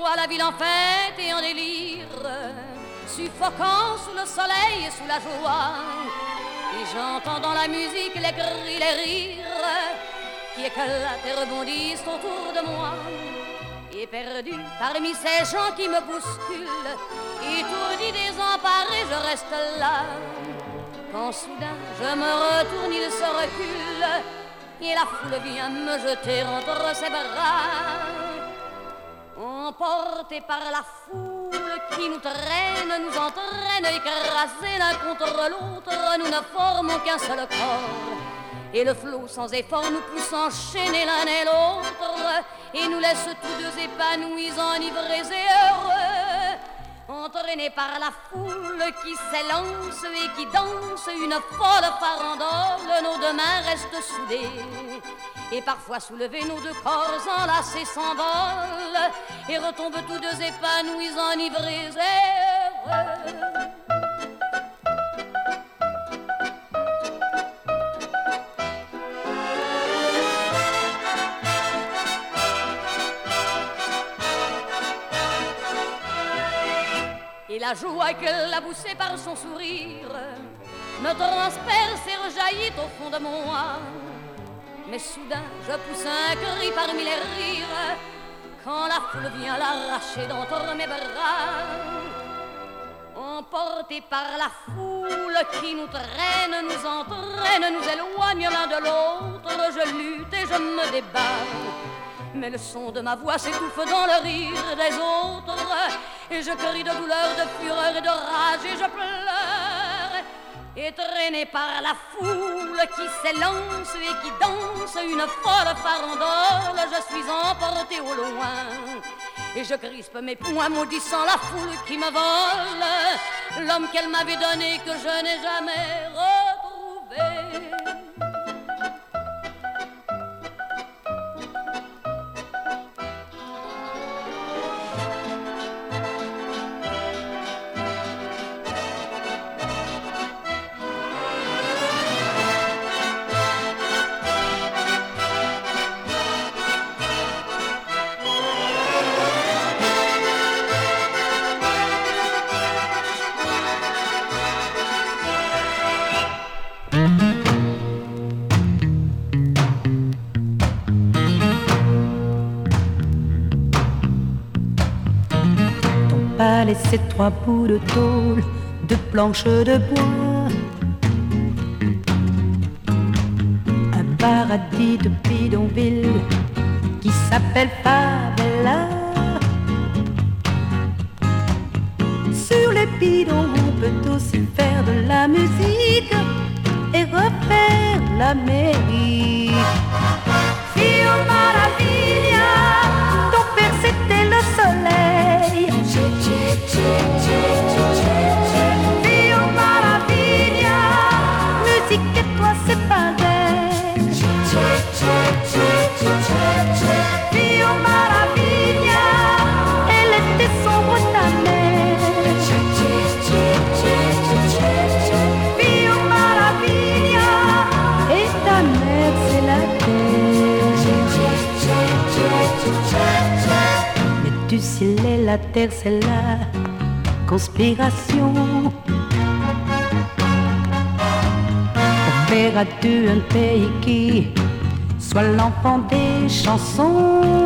vois la ville en fête et en délire, suffocant sous le soleil et sous la joie. Et j'entends dans la musique les cris, les rires qui éclatent et rebondissent autour de moi. Et perdu parmi ces gens qui me bousculent, étourdi, désemparé, je reste là. Quand soudain je me retourne, il se recule, et la foule vient me jeter entre ses bras. Emportés par la foule qui nous traîne, nous entraîne, écrasés l'un contre l'autre, nous ne formons qu'un seul corps. Et le flot sans effort nous pousse enchaîner l'un et l'autre, et nous laisse tous deux épanouis, enivrés et heureux. Entraînés par la foule qui s'élance et qui danse une folle farandole, nos deux mains restent soudées. Et parfois soulevés, nos deux corps enlacés s'envolent et retombent tous deux épanouis, enivrés et heureux. Et la joie qu'elle a poussée par son sourire me transperce et rejaillit au fond de moi. Mais soudain je pousse un cri parmi les rires quand la foule vient l'arracher d'entre mes bras. Emportés par la foule qui nous traîne, nous entraîne, nous éloigne l'un de l'autre, je lutte et je me débat. Mais le son de ma voix s'étouffe dans le rire des autres, et je crie de douleur, de fureur et de rage, et je pleure. Et traîné par la foule qui s'élance et qui danse une folle farandole, je suis emporté au loin. Et je crispe mes poings maudissant la foule qui me vole l'homme qu'elle m'avait donné que je n'ai jamais retrouvé. Ces trois bouts de tôle, de planches de bois, un paradis de bidonville qui s'appelle Favela. Sur les bidons on peut aussi faire de la musique et refaire l'Amérique. Fio Maravilla, ton père c'était le soleil. Fio Maravilla, musique et toi c'est pareil. Fio Maravilla, elle était sombre ta mère. Fio Maravilla, et ta mère c'est la terre. Mais du ciel et la terre c'est la conspiration. Pour faire à deux un pays qui soit l'enfant des chansons.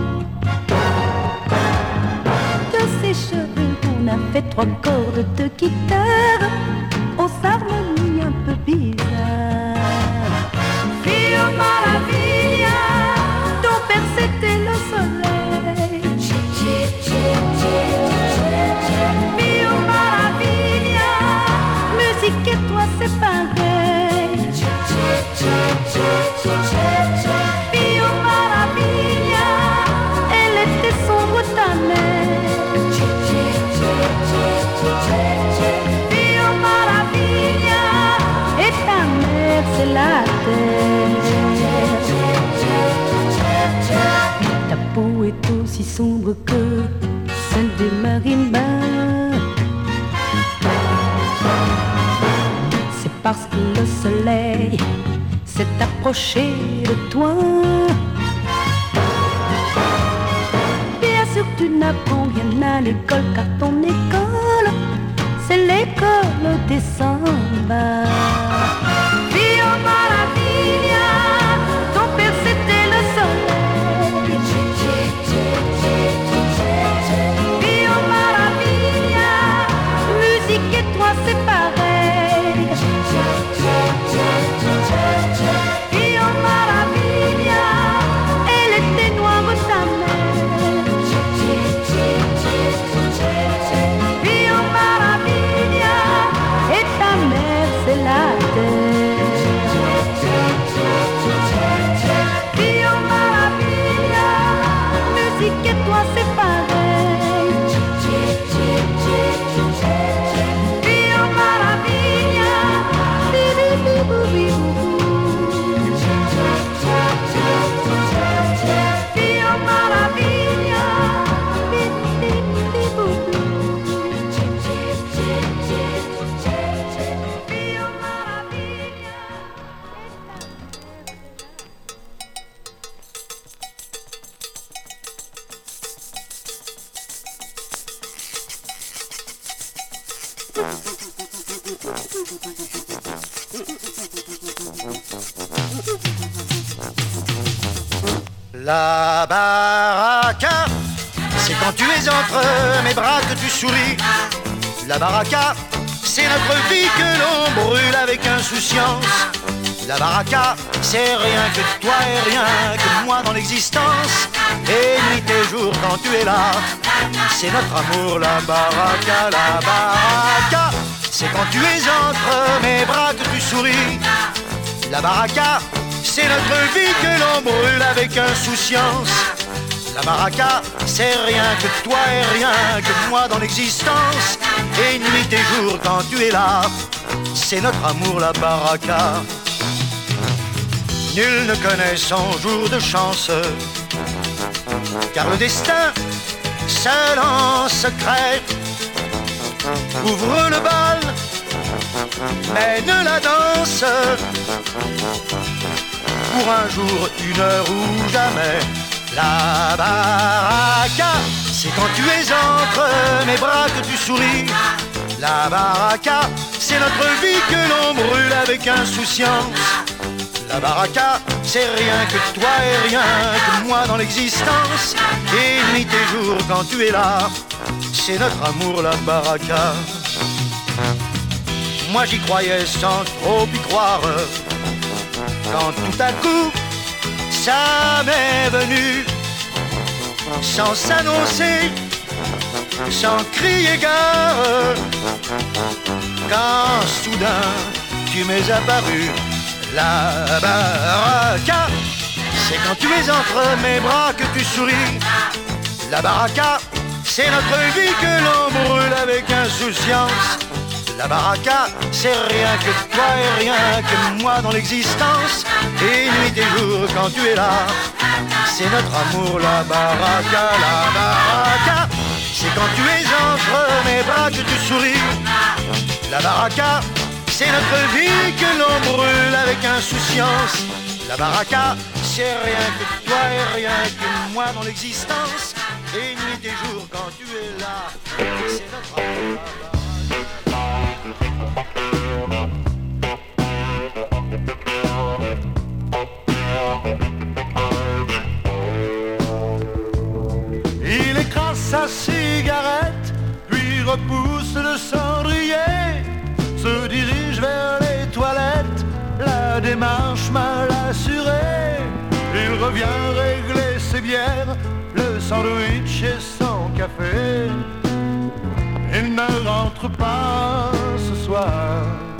De ses cheveux on a fait trois cordes de guitare aux harmonies un peu bizarres. Fio Maravilla, ton père c'était le soleil. Fio Maravilla, musique et toi c'est pareil. Fio Maravilla, elle était sombre ta mère. Fio Maravilla, et ta mère c'est la terre. Ta peau est aussi sombre que celle des marimbas. C'est parce que le soleil s'est approché de toi. Bien sûr tu n'as n'apprends rien à l'école car ton école, c'est l'école des sambas. Vio Maravilla, ton père c'était le soleil. Vio Maravilla, musique et toi c'est pareil. Vio Maravilla, elle était noire ta mère. Vio Maravilla, et ta mère c'est la terre. Vio Maravilla, musique et toi c'est pareil. Vio Maravilla, bibibibou bibou. Vio Maravilla, bibibibou. Vio Maravilla. La baraka, c'est quand tu es entre mes bras que tu souris. La baraka, c'est notre vie que l'on brûle avec insouciance. La baraka, c'est rien que toi et rien que moi dans l'existence. Et nuit et jour quand tu es là, c'est notre amour. La baraka, c'est quand tu es entre mes bras que tu souris. La baraka, c'est notre vie que l'on brûle avec insouciance. La baraka, c'est rien que toi et rien que moi dans l'existence. Et nuit et jour quand tu es là, c'est notre amour. La baraka. Nul ne connaît son jour de chance, car le destin, seul en secret, ouvre le bal, mène la danse, pour un jour, une heure ou jamais. La baraka, c'est quand tu es entre mes bras que tu souris. La baraka, c'est notre vie que l'on brûle avec insouciance. La baraka, c'est rien que toi et rien que moi dans l'existence. Et nuit et jour quand tu es là, c'est notre amour. La baraka. Moi j'y croyais sans trop y croire, quand tout à coup ça m'est venu, sans s'annoncer, sans crier gare, quand soudain tu m'es apparu. La baraka, c'est quand tu es entre mes bras que tu souris. La baraka, c'est notre vie que l'on brûle avec insouciance. La baraka, c'est rien que toi et rien que moi dans l'existence. Et nuit et jour quand tu es là, c'est notre amour. La baraka, c'est quand tu es entre mes bras que tu souris. La baraka, c'est notre vie que l'on brûle avec insouciance. La baraka, c'est rien que toi et rien que moi dans l'existence. Et nuit et jour quand tu es là, c'est notre amour. Il écrase sa cigarette, puis repousse le cendrier, se dirige vers les toilettes, la démarche mal assurée. Il revient régler ses bières, le sandwich et son café. Il ne rentre pas ce soir.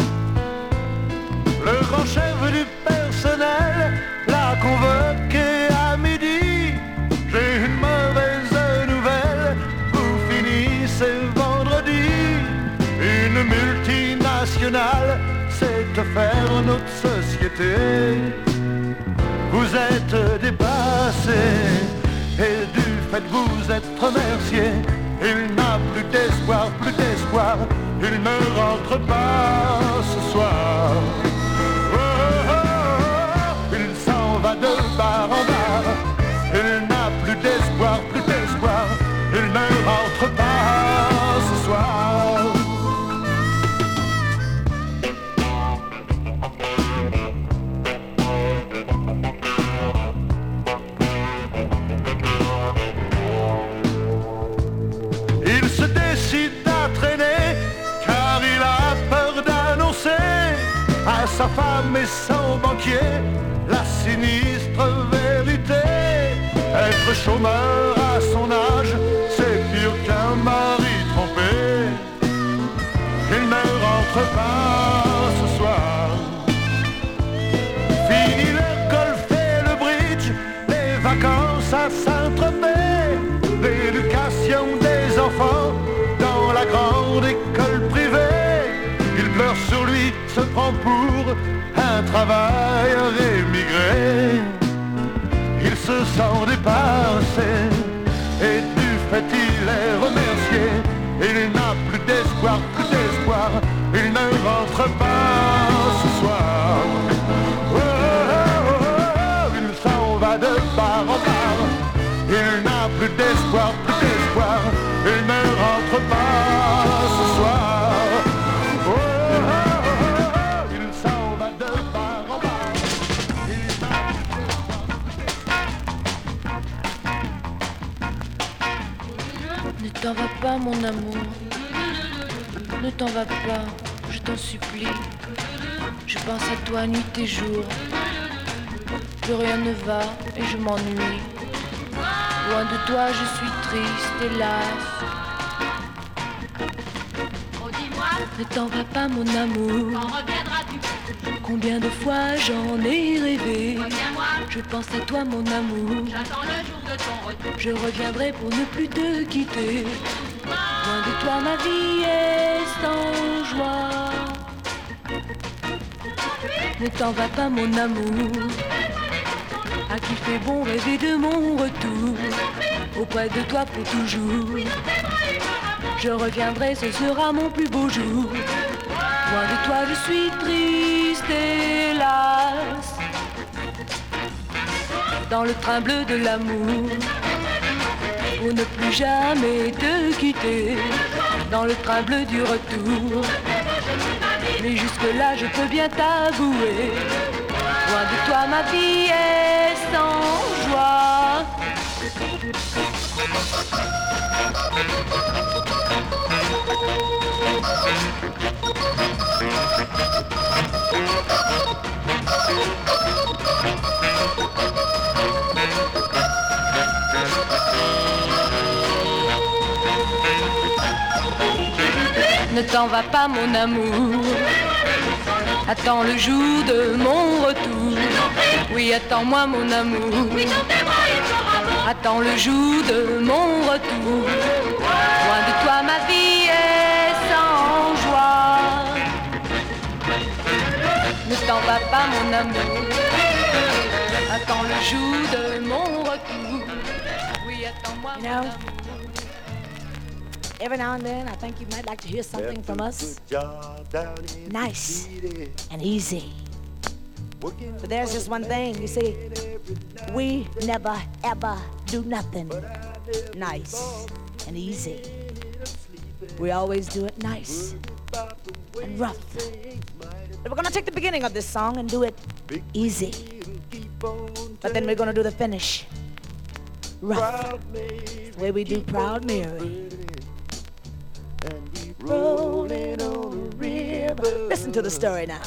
Le grand chef du personnel l'a convoqué à midi. J'ai une mauvaise nouvelle, vous finissez vendredi. Une multinationale s'est offert notre société. Vous êtes dépassé et du fait que vous êtes remercié. Il n'a plus d'espoir, il ne rentre pas ce soir. Oh, oh, oh, il s'en va de bar en bar. Il n'a plus d'espoir, il ne sa femme et son banquier, la sinistre vérité. Être chômeur à son âge, c'est pire qu'un mari trompé. Il ne rentre pas ce soir. Fini le golf et le bridge, les vacances à Saint-Tropez, l'éducation des enfants dans la grande école privée. Il pleure sur lui, se prend pour un travailleur émigré. Il se sent dépassé et du fait il est remercié. Il n'a plus d'espoir, il ne rentre pas ce soir. Oh, oh, oh, oh, il s'en va de bar en bar. Il n'a plus d'espoir, il ne rentre pas ce soir. Oh, oh, oh, oh, il s'en va de bar en bar. Il n'a Ne t'en va pas mon amour, ne t'en va pas, je t'en supplie. Je pense à toi nuit et jour, plus rien ne va et je m'ennuie. Loin de toi je suis triste, hélas. Ne t'en va pas mon amour, combien de fois j'en ai rêvé. Je pense à toi mon amour, j'attends le jour de ton retour. Je reviendrai pour ne plus te quitter. Loin de toi ma vie est sans joie. Ne t'en va pas mon amour, à qui fait bon rêver de mon retour. Auprès de toi pour toujours, je reviendrai, ce sera mon plus beau jour. Loin de toi je suis triste, hélas. Dans le train bleu de l'amour, pour ne plus jamais te quitter. Dans le train bleu du retour, mais jusque-là je peux bien t'avouer. Loin de toi ma vie est sans joie. Ne t'en va pas mon amour, attends le jour de mon retour. Oui, attends-moi mon amour, attends le jour de mon retour. Loin de toi ma vie est sans joie. Ne t'en va pas mon amour, attends le jour de mon retour. Oui, attends-moi mon amour. Every now and then, I think you might like to hear something from us. Nice and easy. But there's just one thing, you see, we never ever do nothing nice and easy. We always do it nice and rough. But we're gonna take the beginning of this song and do it easy. But then we're gonna do the finish rough. The way we do Proud Mary. Rolling on the river. Listen to the story now.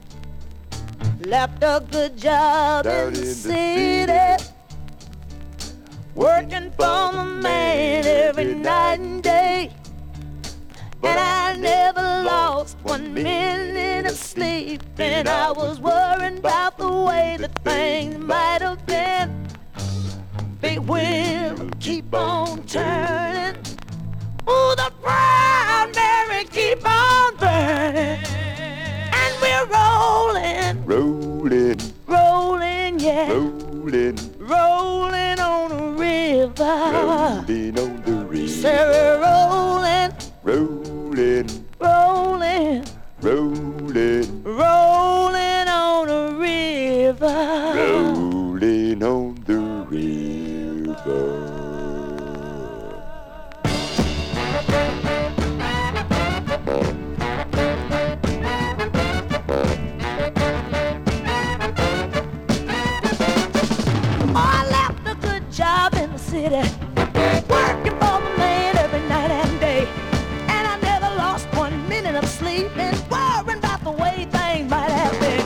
Left a good job in the city, working for the man every night and day. And I never lost 1 minute of sleep, and I was worrying about the way that things might have been. Big wheel keep on turning. Ooh, the Proud Mary keep on burning. And we're rolling, yeah, rolling on the river. So we're rolling, rolling on the river. Rolling on the river. City, working for the man every night and day, and I never lost 1 minute of sleep, and worrying about the way things might have been.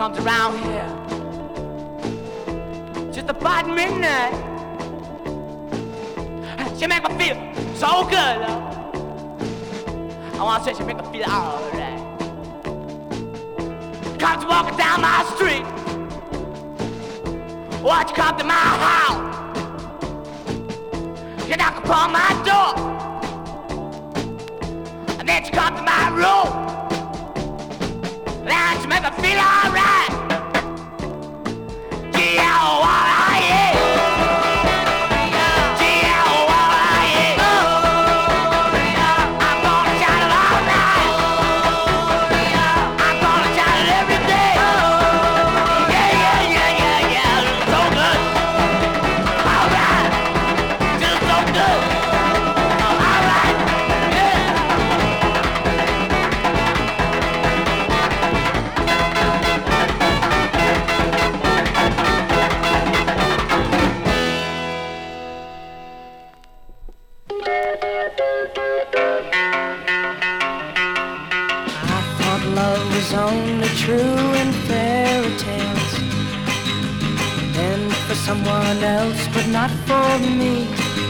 comes around here just about midnight. She make me feel so good, love. I wanna say she make me feel alright. Comes walking down my street. Watch you come to my house. You knock upon my door. And then you come to my room. Then you make me feel alright. G-L-Y-A. Someone else, but not for me.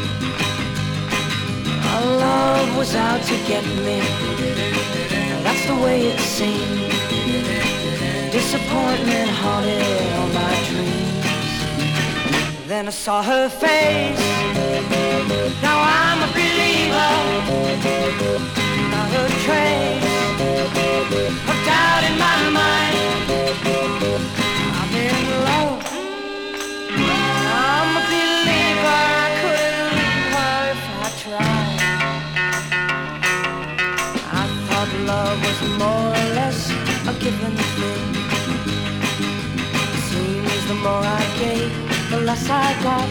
Our love was out to get me. That's the way it seemed. Disappointment haunted all my dreams. Then I saw her face. Now I'm a believer. Not a trace of doubt in my mind. I'm in love. I'm a believer, I couldn't leave her if I tried. I thought love was more or less a given thing. It seems the more I gave, the less I got.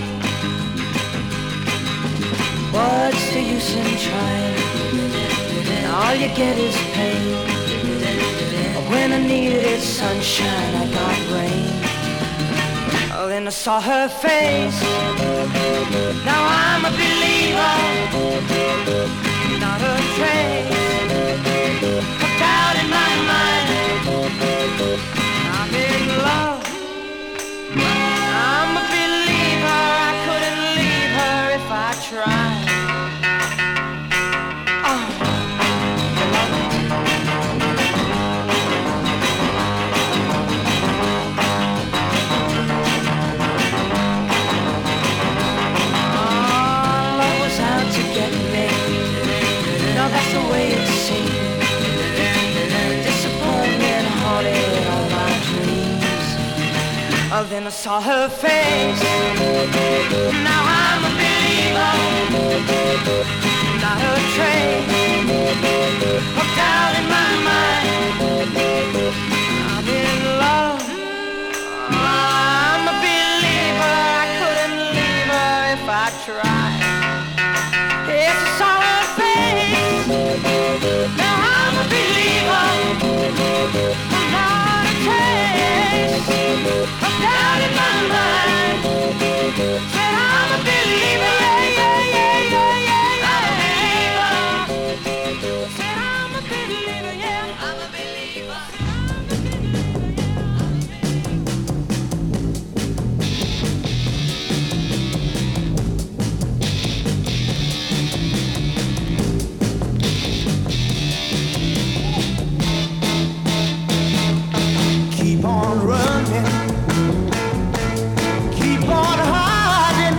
What's the use in trying? All you get is pain. When I needed sunshine, I got rain. Oh, then I saw her face. Now I'm a believer. Not a trace of doubt in my mind. I'm in love. I'm a believer. I couldn't leave her if I tried. That's the way it seemed. Disappointment haunted all my dreams. Oh, then I saw her face. Now I'm a believer. Not a trace of doubt in my mind. I'm in love. I'm a believer. I couldn't leave her if I tried. Yes, I saw her face. Now I'm a believer. I'm not a trace of doubt in my mind. Said I'm a believer. Yeah, yeah, yeah, yeah, yeah. Said I'm a believer. Yeah, I'm a believer. Keep on running, keep on hiding.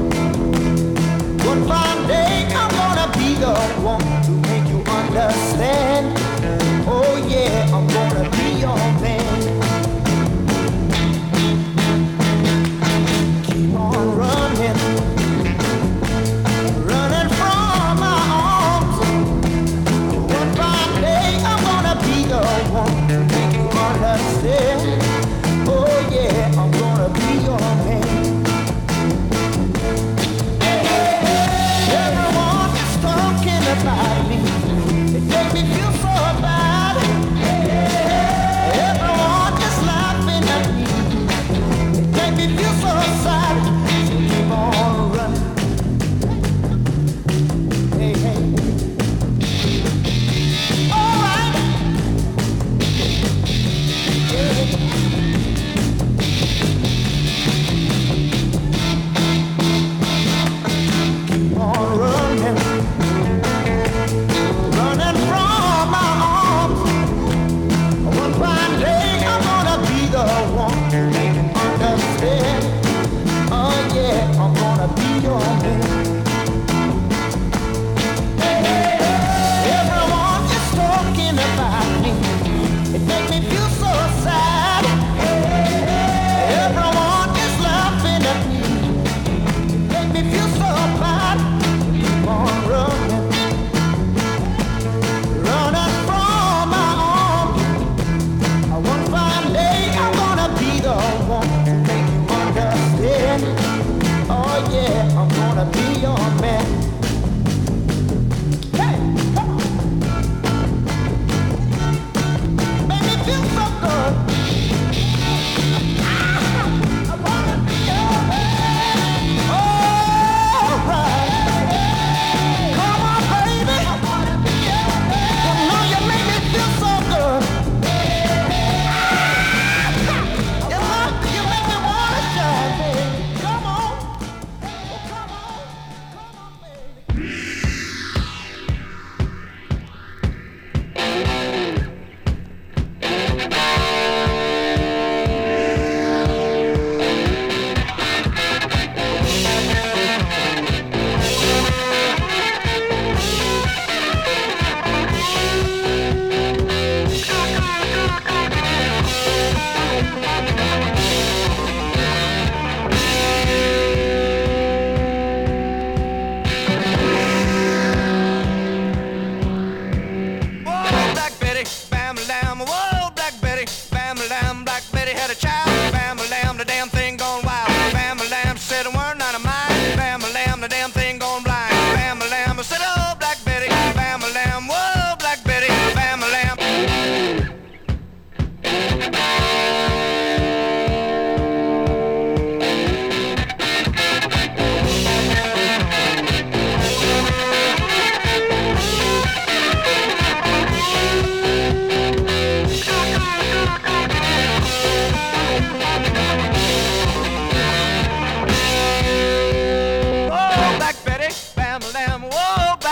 One fine day I'm gonna be the one to make you understand. Oh yeah, I'm gonna be your man. Keep on running, running from my arms. One fine day I'm gonna be the one to make you understand. Oh yeah, I'm gonna be your man. Everyone is talking about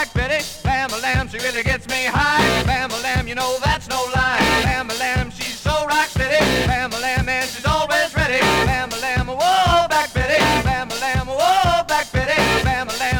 Black Betty, Bam-a-lam, she really gets me high. Bam-a-lam, you know that's no lie. Bam-a-lam, she's so rock steady. Bam-a-lam, and she's always ready. Bam-a-lam, whoa, Black Betty. Bam-a-lam, whoa, Black Betty. Bam-a-lam.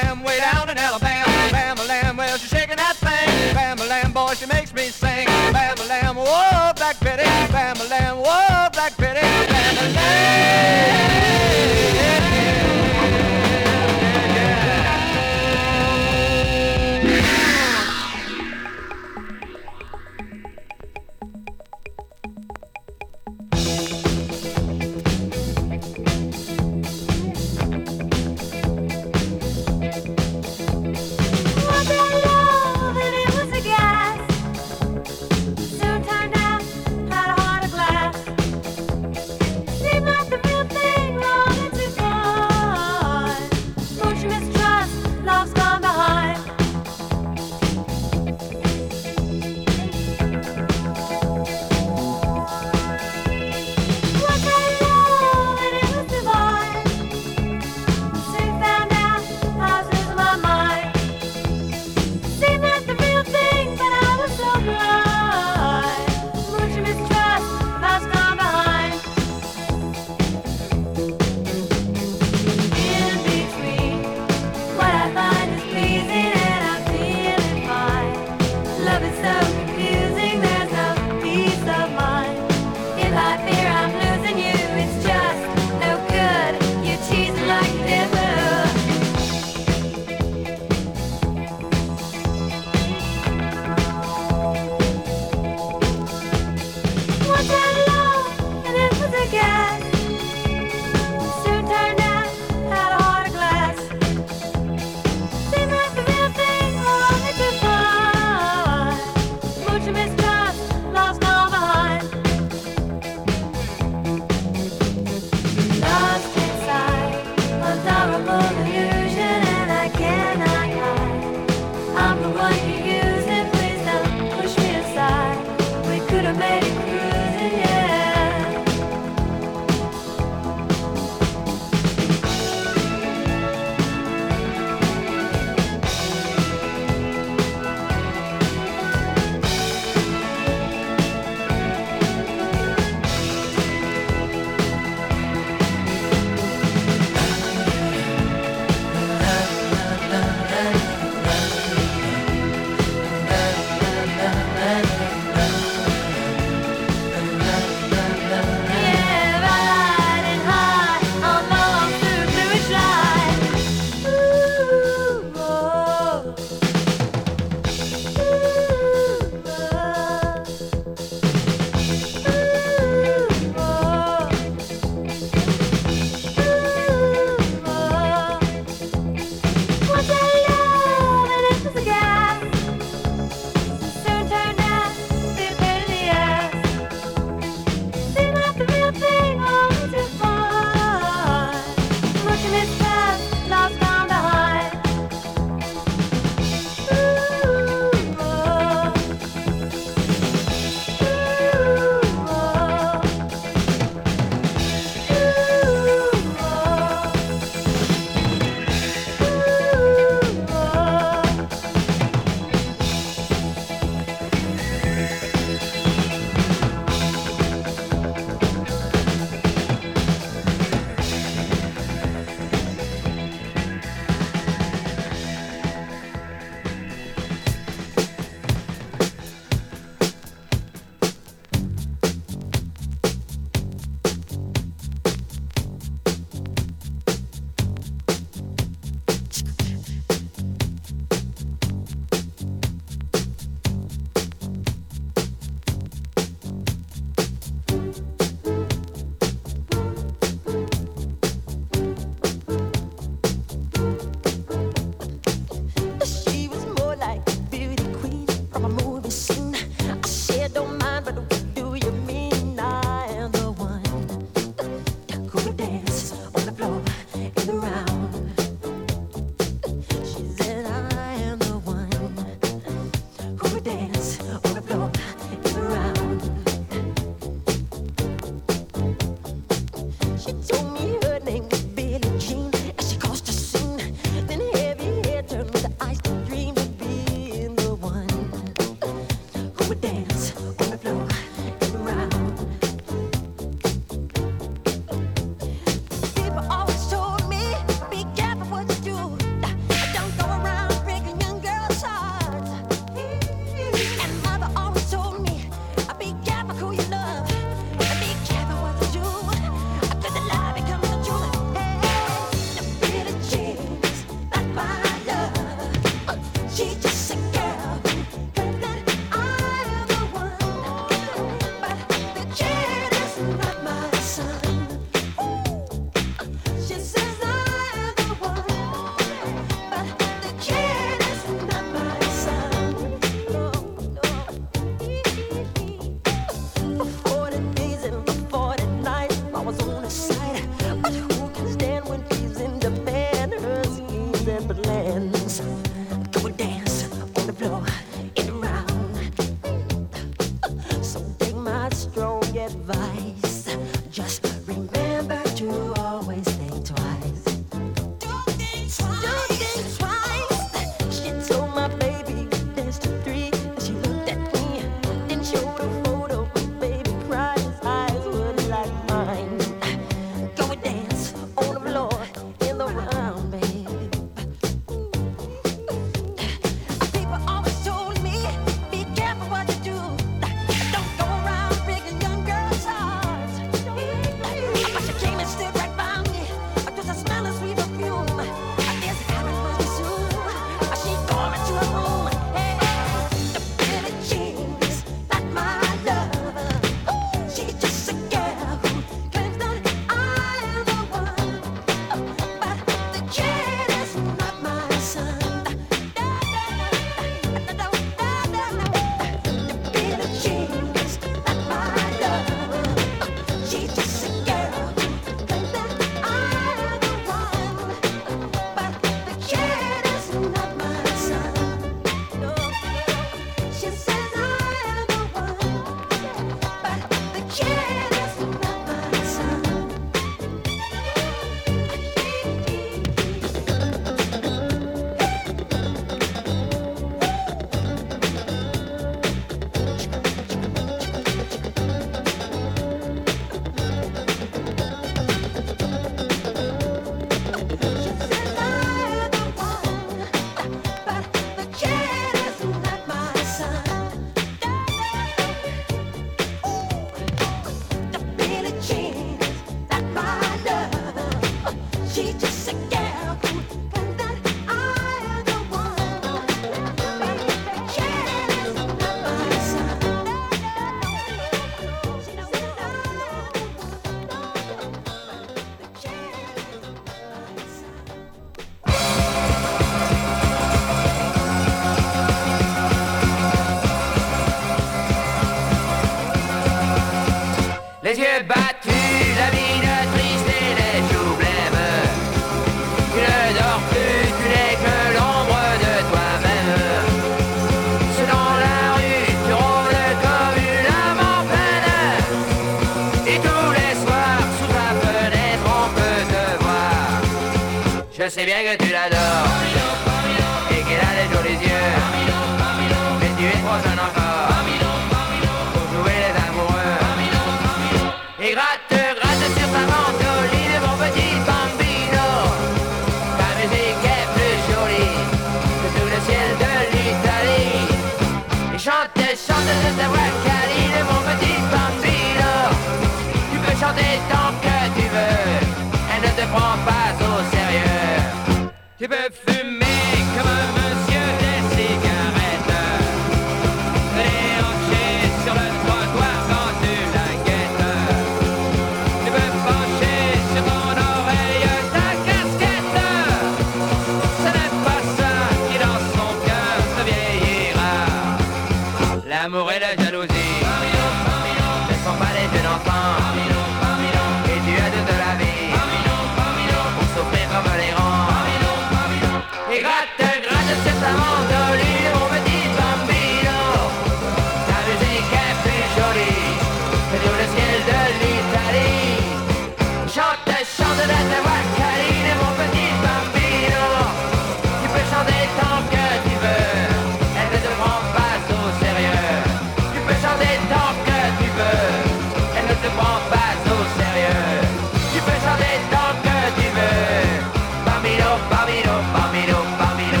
Je sais bien que tu l'adores et qu'elle a des jolis yeux, mais tu es trop jeune encore pour jouer les amoureux. Et gratte sur ta mandoline, mon petit bambino. Ta musique est plus jolie que tout le ciel de l'Italie. Et chante de ta voix câline, mon petit bambino. Tu peux chanter tant que tu veux, elle ne te prend pas au sérieux. Tu peux fumer comme un monsieur des cigarettes, te déhancher sur le trottoir quand tu la guettes. Tu peux pencher sur ton oreille ta casquette. Ce n'est pas ça qui dans son cœur se vieillira. L'amour et la jalousie ne sont pas les jeux d'enfants, et tu as toute la vie pour souffrir comme les rangs. Et gratte sur ta mandoline, mon petit bambino. Ta musique est plus jolie que tout le ciel de l'Italie. Chante de ta voix câline, mon petit bambino. Tu peux chanter tant que tu veux, elle ne te prend pas au sérieux. Tu peux chanter tant que tu veux, elle ne te prend pas au sérieux. Tu peux chanter tant que tu veux. Bambino, bambino, bambino, bambino.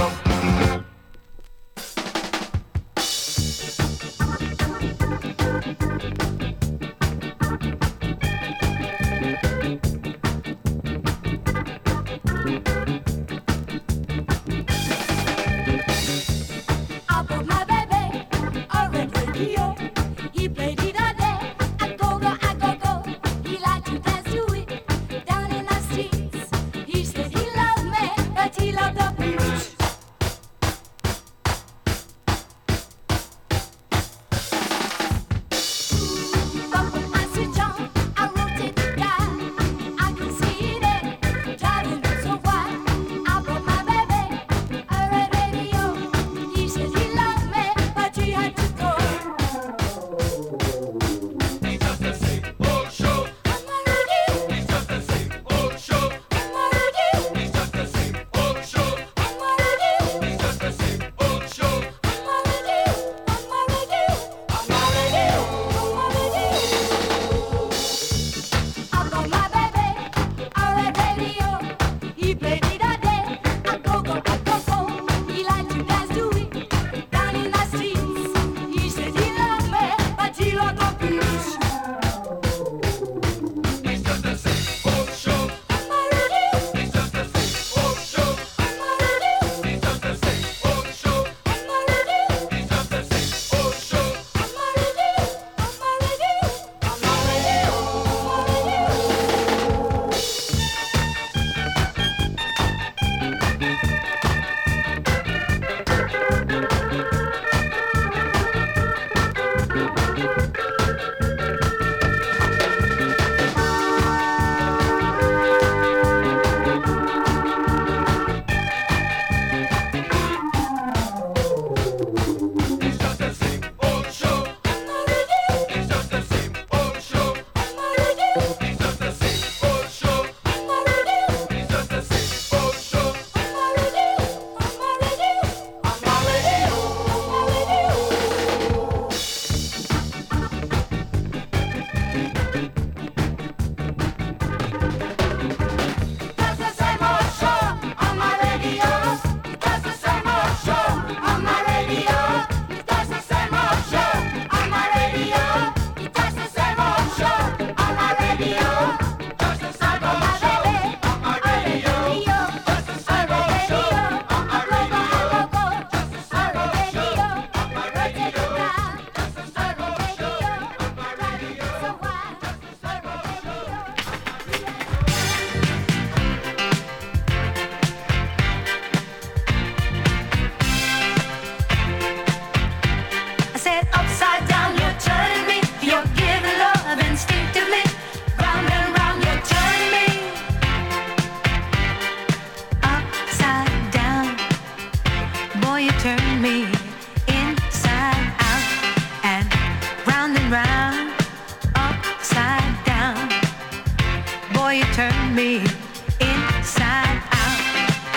I bought my baby a red radio. He played it all day. I go go, I go go. He liked to dance to it down in the streets. He said he loved me, but he loved the blues. But when I switch on, I rotate the dial. I can see it there, driving me so wild. I bought my baby a red radio. He said he loved me, but he had to go. It's just the same old show. On my radio, It's just the same old show. on my radio, It's just the same old show. on my radio, It's just the same old show. on my radio, on my radio, on my radio, on my radio. I got my baby a red radio. He played it all day. I go go, I go go. He liked to dance to it down in the streets. He said he loved me, but he loved the blues. It's just the same old show. On my radio, It's just the same old show. on my radio, It's just the same old show. on my radio. It's just the same old show. On my radio, on my radio, on my radio, on my radio. It's just the same old show. On my radio, It's just the same old show. on my radio, It's just the same old show. on my radio, It's just the same old show. on my radio, on my radio, on my radio, on my radio. That's the same old show on my radio. That's the same old show on my radio. That's the same old show on my radio. That's the same old show on my radio. Just the same old My show. baby, On my radio. Just the same old show. On my radio. Just the same old show. On my radio. Just the same old show. On my radio. Just the same old show. I said upside down, you're turning me. You're giving love instinctively. Round and round, you're turning me. Upside down, boy, you turn me inside out and round, upside down. Boy, you turn me inside out.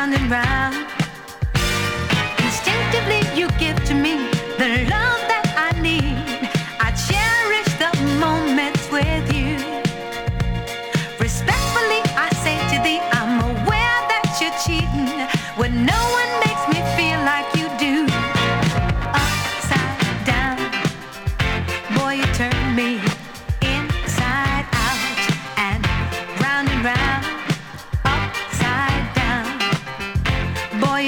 round and round. Instinctively you give to me the love that I need. I cherish the moments with you. Respectfully I say to thee, I'm aware that you're cheating when no one makes me feel like you do. Upside down, boy, you turn me inside out and round. Upside down, boy,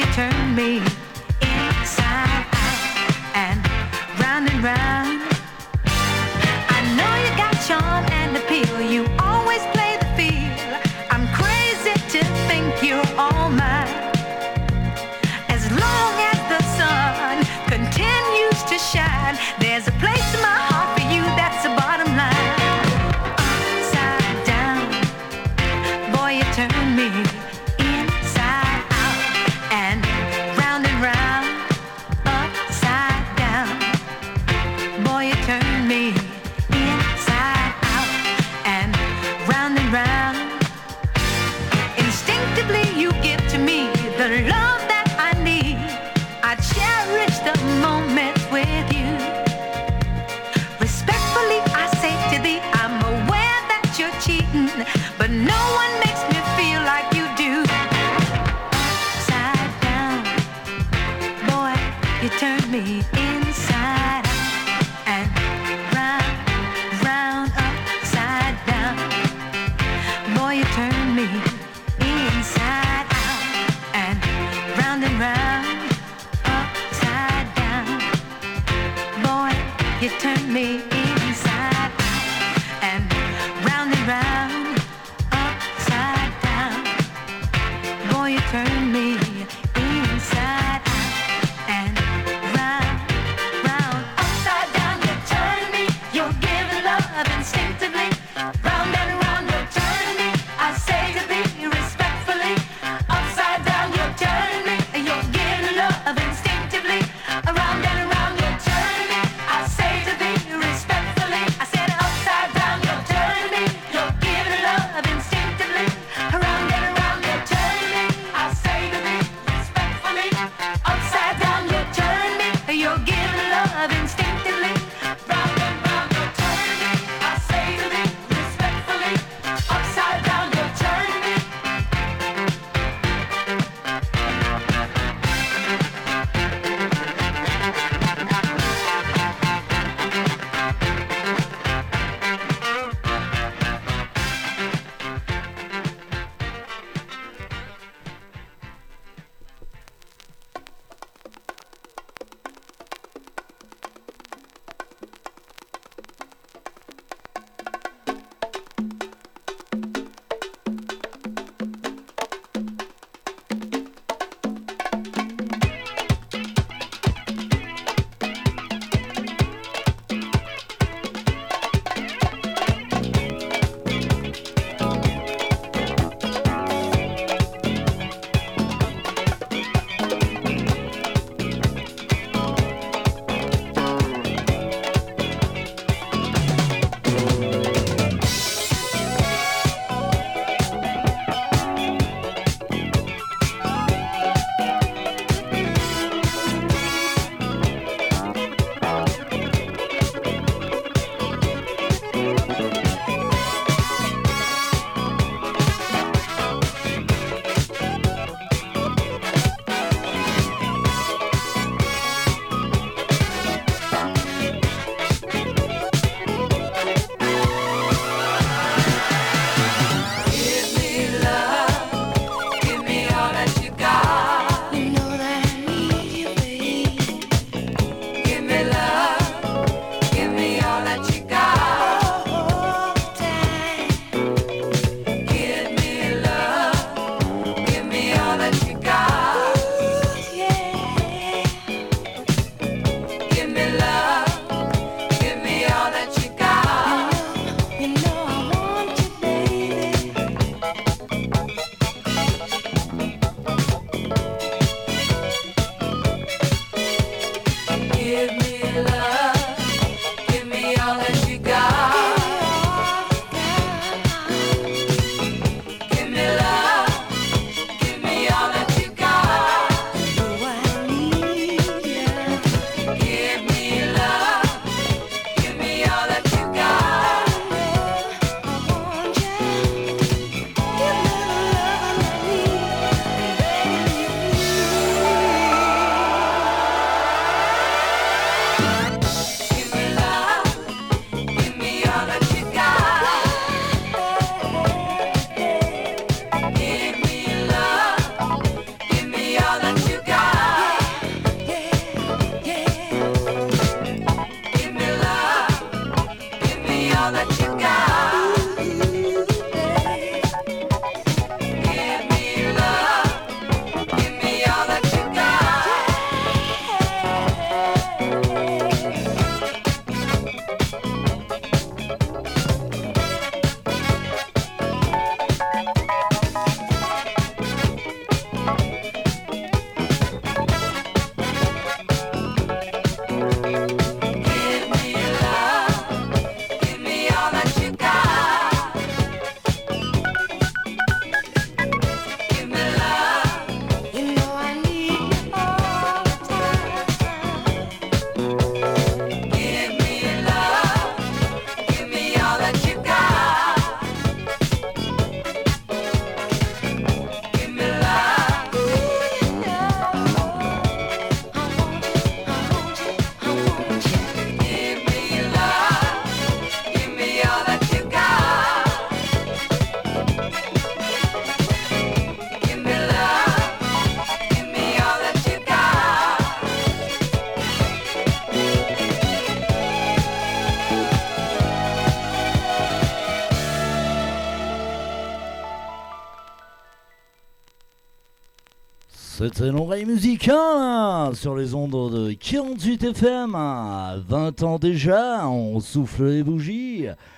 C'était l'oreille musicale hein, sur les ondes de 48 FM. 20 ans déjà, on souffle les bougies.